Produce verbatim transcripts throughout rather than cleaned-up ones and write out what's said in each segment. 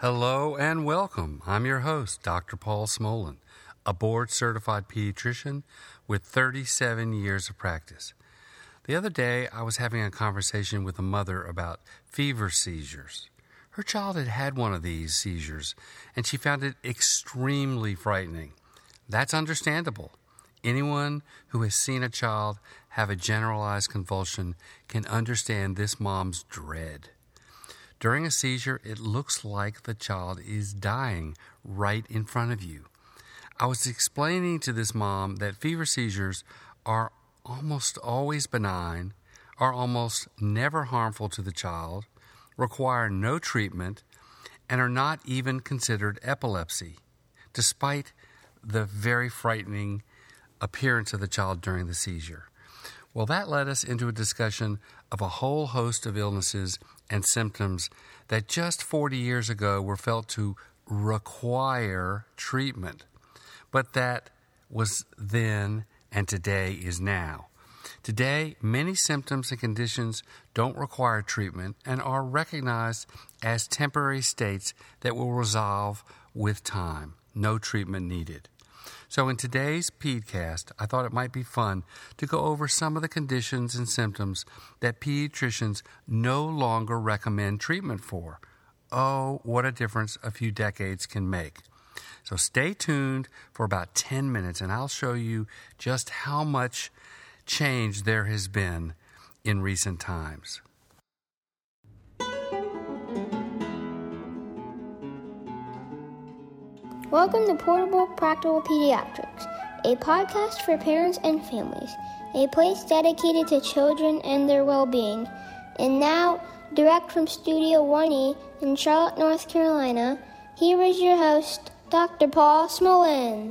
Hello and welcome. I'm your host, Doctor Paul Smolin, a board-certified pediatrician with thirty-seven years of practice. The other day, I was having a conversation with a mother about fever seizures. Her child had had one of these seizures, and she found it extremely frightening. That's understandable. Anyone who has seen a child have a generalized convulsion can understand this mom's dread. During a seizure, it looks like the child is dying right in front of you. I was explaining to this mom that fever seizures are almost always benign, are almost never harmful to the child, require no treatment, and are not even considered epilepsy, despite the very frightening appearance of the child during the seizure. Well, that led us into a discussion of a whole host of illnesses and symptoms that just forty years ago were felt to require treatment, but that was then and today is now. Today, many symptoms and conditions don't require treatment and are recognized as temporary states that will resolve with time. No treatment needed. So in today's PEDcast, I thought it might be fun to go over some of the conditions and symptoms that pediatricians no longer recommend treatment for. Oh, what a difference a few decades can make. So stay tuned for about ten minutes and I'll show you just how much change there has been in recent times. Welcome to Portable Practical Pediatrics, a podcast for parents and families, a place dedicated to children and their well-being. And now, direct from Studio one E in Charlotte, North Carolina, here is your host, Doctor Paul Smolin.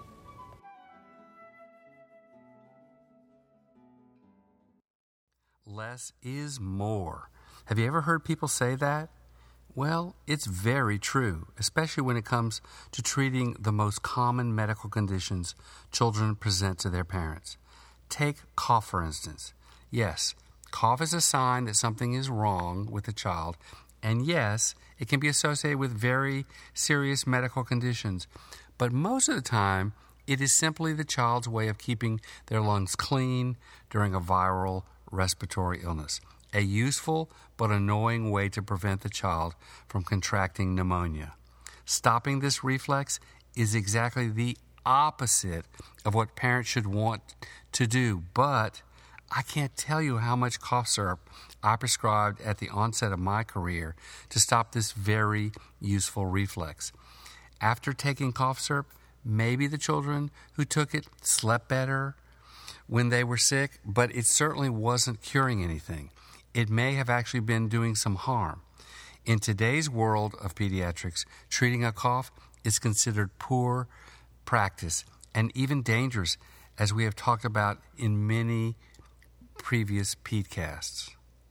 Less is more. Have you ever heard people say that? Well, it's very true, especially when it comes to treating the most common medical conditions children present to their parents. Take cough, for instance. Yes, cough is a sign that something is wrong with the child, and yes, it can be associated with very serious medical conditions, but most of the time, it is simply the child's way of keeping their lungs clean during a viral respiratory illness. A useful but annoying way to prevent the child from contracting pneumonia. Stopping this reflex is exactly the opposite of what parents should want to do, but I can't tell you how much cough syrup I prescribed at the onset of my career to stop this very useful reflex. After taking cough syrup, maybe the children who took it slept better when they were sick, but it certainly wasn't curing anything. It may have actually been doing some harm. In today's world of pediatrics, treating a cough is considered poor practice and even dangerous, as we have talked about in many previous PEDcasts.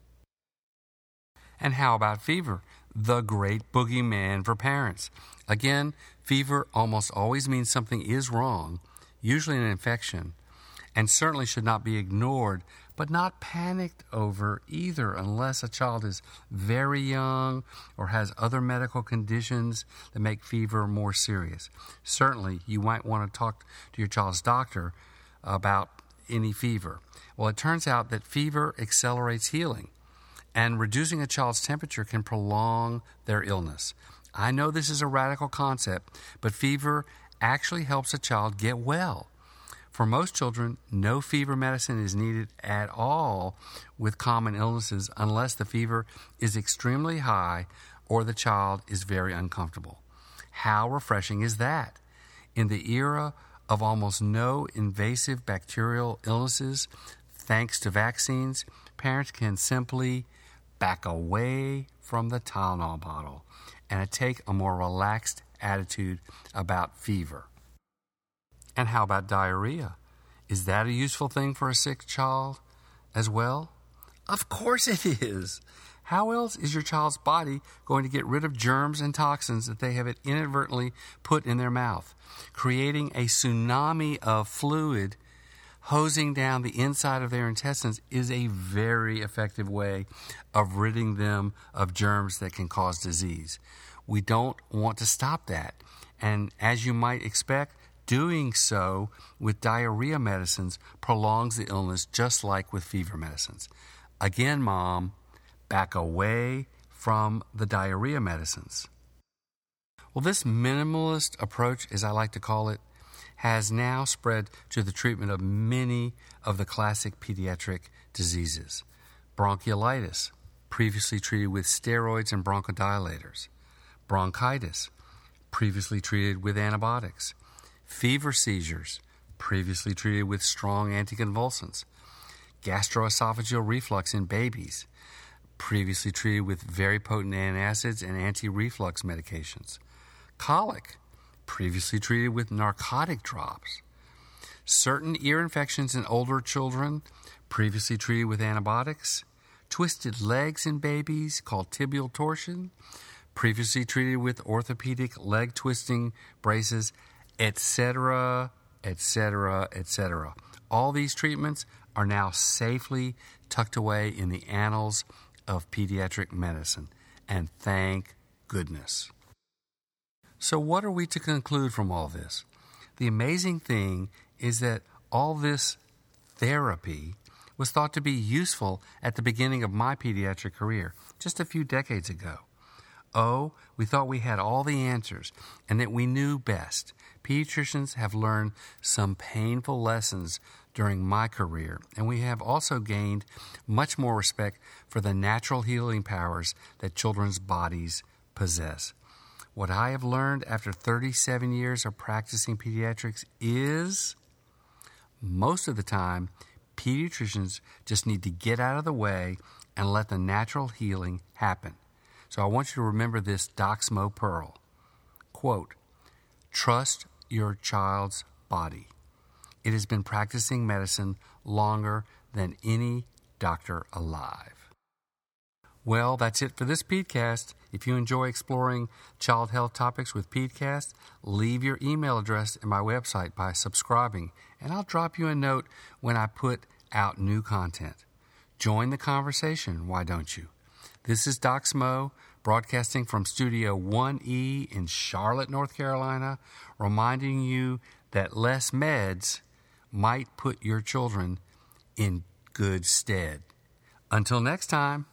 And how about fever? The great boogeyman for parents. Again, fever almost always means something is wrong, usually an infection, and certainly should not be ignored, but not panicked over either unless a child is very young or has other medical conditions that make fever more serious. Certainly, you might want to talk to your child's doctor about any fever. Well, it turns out that fever accelerates healing, and reducing a child's temperature can prolong their illness. I know this is a radical concept, but fever actually helps a child get well. For most children, no fever medicine is needed at all with common illnesses unless the fever is extremely high or the child is very uncomfortable. How refreshing is that? In the era of almost no invasive bacterial illnesses, thanks to vaccines, parents can simply back away from the Tylenol bottle and take a more relaxed attitude about fever. And how about diarrhea? Is that a useful thing for a sick child as well? Of course it is. How else is your child's body going to get rid of germs and toxins that they have inadvertently put in their mouth, creating a tsunami of fluid hosing down the inside of their intestines is a very effective way of ridding them of germs that can cause disease. We don't want to stop that. And as you might expect, doing so with diarrhea medicines prolongs the illness just like with fever medicines. Again, Mom, back away from the diarrhea medicines. Well, this minimalist approach, as I like to call it, has now spread to the treatment of many of the classic pediatric diseases. Bronchiolitis, previously treated with steroids and bronchodilators. Bronchitis, previously treated with antibiotics. Fever seizures, previously treated with strong anticonvulsants. Gastroesophageal reflux in babies, previously treated with very potent antacids and anti-reflux medications. Colic, previously treated with narcotic drops. Certain ear infections in older children, previously treated with antibiotics. Twisted legs in babies, called tibial torsion, previously treated with orthopedic leg twisting braces, et cetera, et cetera, et cetera. All these treatments are now safely tucked away in the annals of pediatric medicine, and thank goodness. So what are we to conclude from all this? The amazing thing is that all this therapy was thought to be useful at the beginning of my pediatric career, just a few decades ago. Oh, we thought we had all the answers and that we knew best. Pediatricians have learned some painful lessons during my career, and we have also gained much more respect for the natural healing powers that children's bodies possess. What I have learned after thirty-seven years of practicing pediatrics is, most of the time, pediatricians just need to get out of the way and let the natural healing happen. So I want you to remember this Doxmo Pearl. Quote, trust your child's body. It has been practicing medicine longer than any doctor alive. Well, that's it for this PeDcast. If you enjoy exploring child health topics with PeDcast, leave your email address in my website by subscribing, and I'll drop you a note when I put out new content. Join the conversation, why don't you? This is Doxmo, broadcasting from Studio one E in Charlotte, North Carolina, reminding you that less meds might put your children in good stead. Until next time.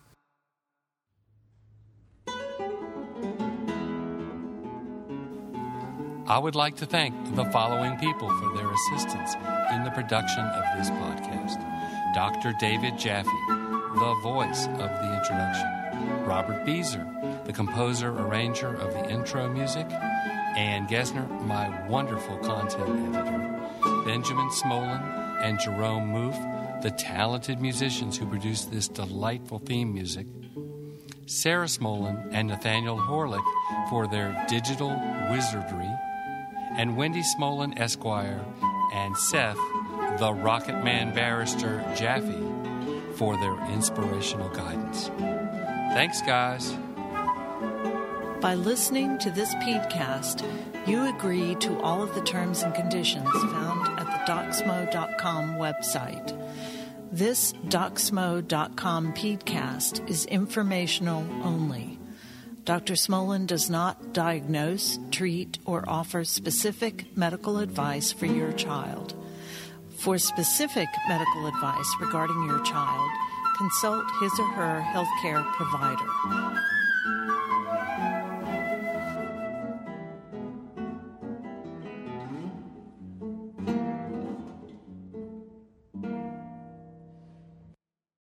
I would like to thank the following people for their assistance in the production of this podcast. Doctor David Jaffe, the voice of the introduction. Robert Beezer, the composer, arranger of the intro music. Ann Gesner, my wonderful content editor. Benjamin Smolin and Jerome Moof, the talented musicians who produced this delightful theme music. Sarah Smolin and Nathaniel Horlick for their digital wizardry. And Wendy Smolin, Esquire, and Seth, the Rocket Man Barrister Jaffe, for their inspirational guidance. Thanks, guys. By listening to this PeDcast, you agree to all of the terms and conditions found at the Doxmo dot com website. This Doxmo dot com PeDcast is informational only. Doctor Smolin does not diagnose, treat, or offer specific medical advice for your child. For specific medical advice regarding your child, consult his or her healthcare provider.